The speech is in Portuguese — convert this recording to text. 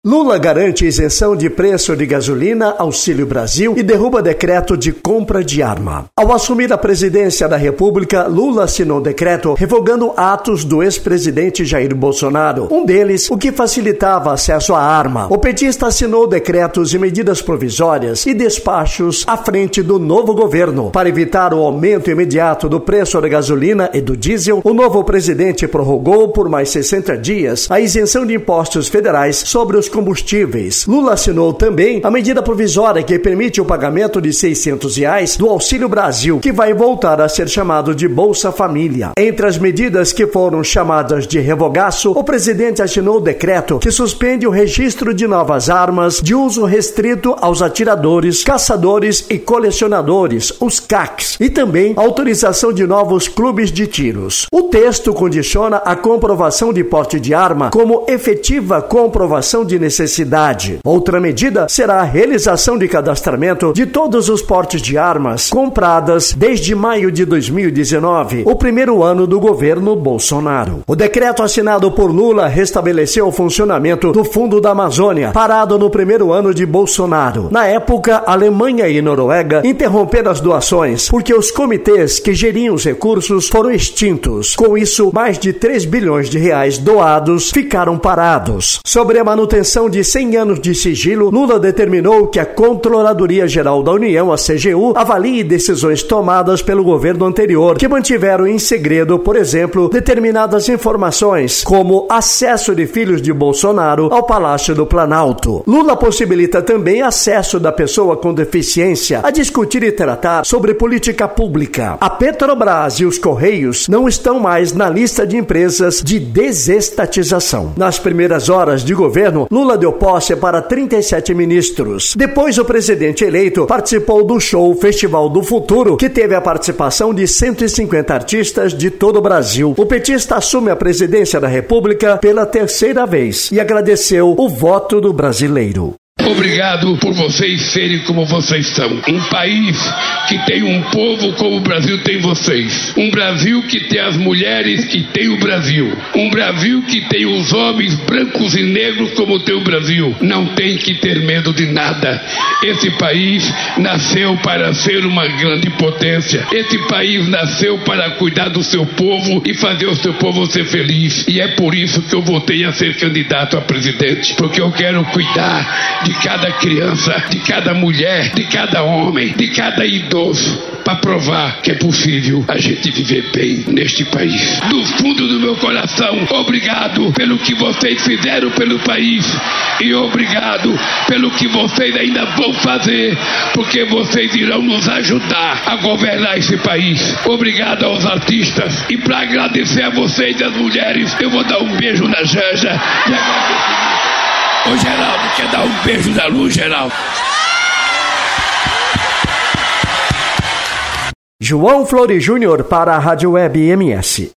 Lula garante isenção de preço de gasolina, Auxílio Brasil e derruba decreto de compra de arma. Ao assumir a presidência da República, Lula assinou decreto revogando atos do ex-presidente Jair Bolsonaro. Um deles, o que facilitava acesso à arma. O petista assinou decretos e medidas provisórias e despachos à frente do novo governo. Para evitar o aumento imediato do preço da gasolina e do diesel, o novo presidente prorrogou por mais 60 dias a isenção de impostos federais sobre os combustíveis. Lula assinou também a medida provisória que permite o pagamento de R$ 600 do Auxílio Brasil, que vai voltar a ser chamado de Bolsa Família. Entre as medidas que foram chamadas de revogaço, o presidente assinou o decreto que suspende o registro de novas armas de uso restrito aos atiradores, caçadores e colecionadores, os CACs, e também a autorização de novos clubes de tiros. O texto condiciona a comprovação de porte de arma como efetiva comprovação de necessidade. Outra medida será a realização de cadastramento de todos os portes de armas compradas desde maio de 2019, o primeiro ano do governo Bolsonaro. O decreto assinado por Lula restabeleceu o funcionamento do Fundo da Amazônia, parado no primeiro ano de Bolsonaro. Na época, Alemanha e Noruega interromperam as doações porque os comitês que geriam os recursos foram extintos. Com isso, mais de 3 bilhões de reais doados ficaram parados. Sobre a manutenção de 100 anos de sigilo, Lula determinou que a Controladoria Geral da União, a CGU, avalie decisões tomadas pelo governo anterior, que mantiveram em segredo, por exemplo, determinadas informações, como acesso de filhos de Bolsonaro ao Palácio do Planalto. Lula possibilita também acesso da pessoa com deficiência a discutir e tratar sobre política pública. A Petrobras e os Correios não estão mais na lista de empresas de desestatização. Nas primeiras horas de governo, Lula deu posse para 37 ministros. Depois, o presidente eleito participou do show Festival do Futuro, que teve a participação de 150 artistas de todo o Brasil. O petista assume a presidência da República pela terceira vez e agradeceu o voto do brasileiro. Obrigado por vocês serem como vocês são. Um país que tem um povo como o Brasil tem vocês. Um Brasil que tem as mulheres que tem o Brasil. Um Brasil que tem os homens brancos e negros como tem o Brasil. Não tem que ter medo de nada. Esse país nasceu para ser uma grande potência. Esse país nasceu para cuidar do seu povo e fazer o seu povo ser feliz. E é por isso que eu voltei a ser candidato a presidente. Porque eu quero cuidar de cada criança, de cada mulher, de cada homem, de cada idoso, para provar que é possível a gente viver bem neste país. Do fundo do meu coração, obrigado pelo que vocês fizeram pelo país e obrigado pelo que vocês ainda vão fazer, porque vocês irão nos ajudar a governar esse país. Obrigado aos artistas e para agradecer a vocês e as mulheres, eu vou dar um beijo na Janja de agradecimento. Ô Geraldo, quer dar um beijo da luz, Geraldo? João Flores Júnior para a Rádio Web MS.